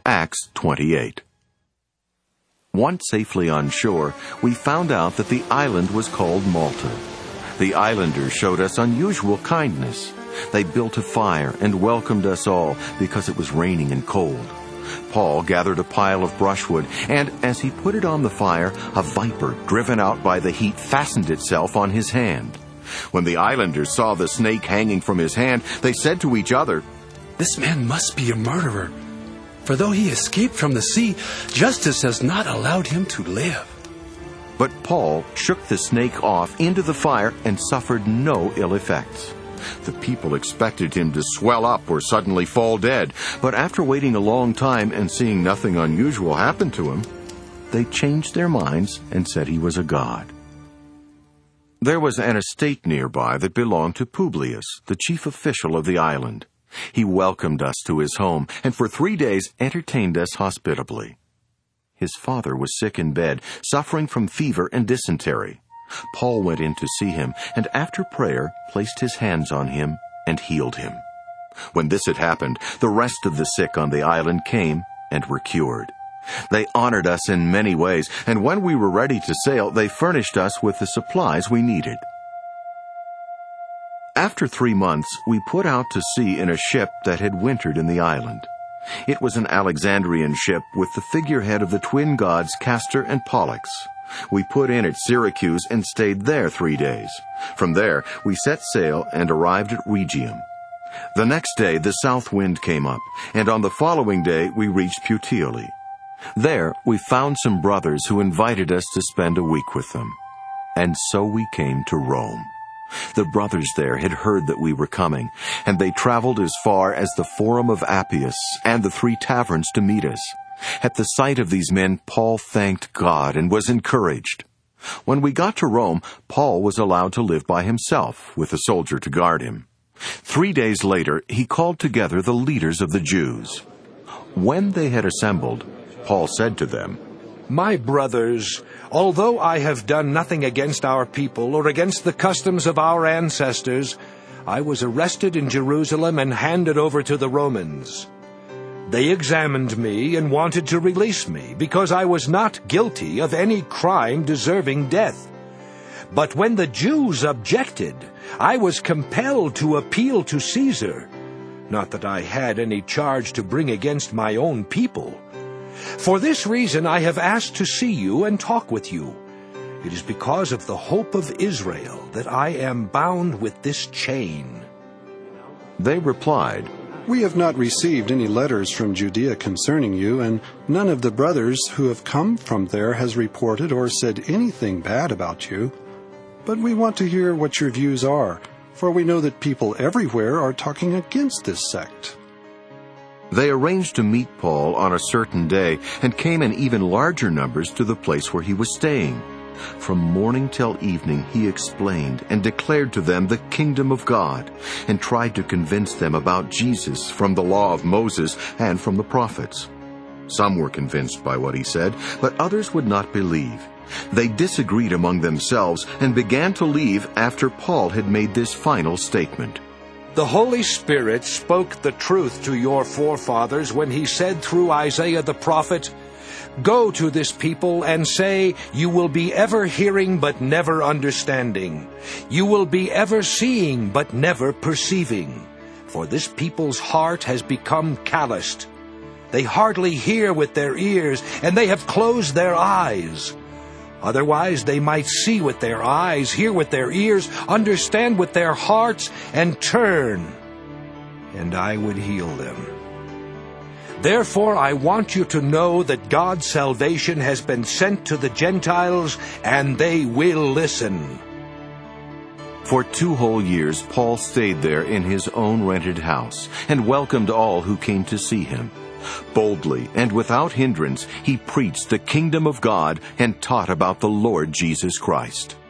Acts 28. Once safely on shore, we found out that the island was called Malta. The islanders showed us unusual kindness. They built a fire and welcomed us all because it was raining and cold. Paul gathered a pile of brushwood, and as he put it on the fire, a viper, driven out by the heat, fastened itself on his hand. When the islanders saw the snake hanging from his hand, they said to each other, "This man must be a murderer. For though he escaped from the sea, justice has not allowed him to live." But Paul shook the snake off into the fire and suffered no ill effects. The people expected him to swell up or suddenly fall dead, but after waiting a long time and seeing nothing unusual happen to him, they changed their minds and said he was a god. There was an estate nearby that belonged to Publius, the chief official of the island. He welcomed us to his home, and for 3 days entertained us hospitably. His father was sick in bed, suffering from fever and dysentery. Paul went in to see him, and after prayer placed his hands on him and healed him. When this had happened, the rest of the sick on the island came and were cured. They honored us in many ways, and when we were ready to sail, they furnished us with the supplies we needed. After 3 months, we put out to sea in a ship that had wintered in the island. It was an Alexandrian ship with the figurehead of the twin gods Castor and Pollux. We put in at Syracuse and stayed there 3 days. From there, we set sail and arrived at Rhegium. The next day, the south wind came up, and on the following day, we reached Puteoli. There, we found some brothers who invited us to spend a week with them. And so we came to Rome. The brothers there had heard that we were coming, and they traveled as far as the Forum of Appius and the 3 taverns to meet us. At the sight of these men, Paul thanked God and was encouraged. When we got to Rome, Paul was allowed to live by himself, with a soldier to guard him. 3 days later, he called together the leaders of the Jews. When they had assembled, Paul said to them, "My brothers, although I have done nothing against our people or against the customs of our ancestors, I was arrested in Jerusalem and handed over to the Romans. They examined me and wanted to release me because I was not guilty of any crime deserving death. But when the Jews objected, I was compelled to appeal to Caesar. Not that I had any charge to bring against my own people. For this reason I have asked to see you and talk with you. It is because of the hope of Israel that I am bound with this chain." They replied, "We have not received any letters from Judea concerning you, and none of the brothers who have come from there has reported or said anything bad about you. But we want to hear what your views are, for we know that people everywhere are talking against this sect." They arranged to meet Paul on a certain day and came in even larger numbers to the place where he was staying. From morning till evening he explained and declared to them the kingdom of God and tried to convince them about Jesus from the law of Moses and from the prophets. Some were convinced by what he said, but others would not believe. They disagreed among themselves and began to leave after Paul had made this final statement. "The Holy Spirit spoke the truth to your forefathers when he said through Isaiah the prophet, 'Go to this people and say, you will be ever hearing but never understanding. You will be ever seeing but never perceiving. For this people's heart has become calloused. They hardly hear with their ears, and they have closed their eyes. Otherwise they might see with their eyes, hear with their ears, understand with their hearts, and turn, and I would heal them.' Therefore I want you to know that God's salvation has been sent to the Gentiles, and they will listen." For 2 whole years Paul stayed there in his own rented house and welcomed all who came to see him. Boldly and without hindrance, he preached the kingdom of God and taught about the Lord Jesus Christ.